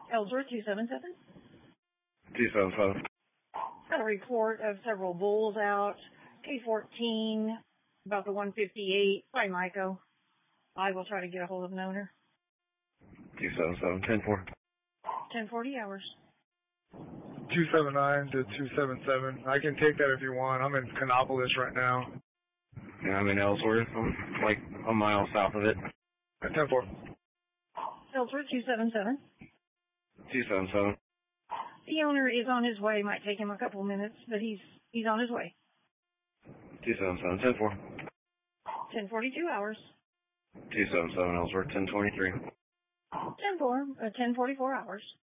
Ellsworth 277. 277. Got a report of several bulls out. K14, about the 158 by Myco. I will try to get a hold of an owner. 277, 10-4. 1040 hours. 279 to 277. I can take that if you want. I'm in Canopolis right now. Yeah, I'm in Ellsworth. I'm like a mile south of it. 10-4. Ellsworth 277. 277. The owner is on his way. Might take him a couple minutes, but he's on his way. 277, 10-4. 1042 hours. 277, Ellsworth, 1023. 10-4, 1044 hours.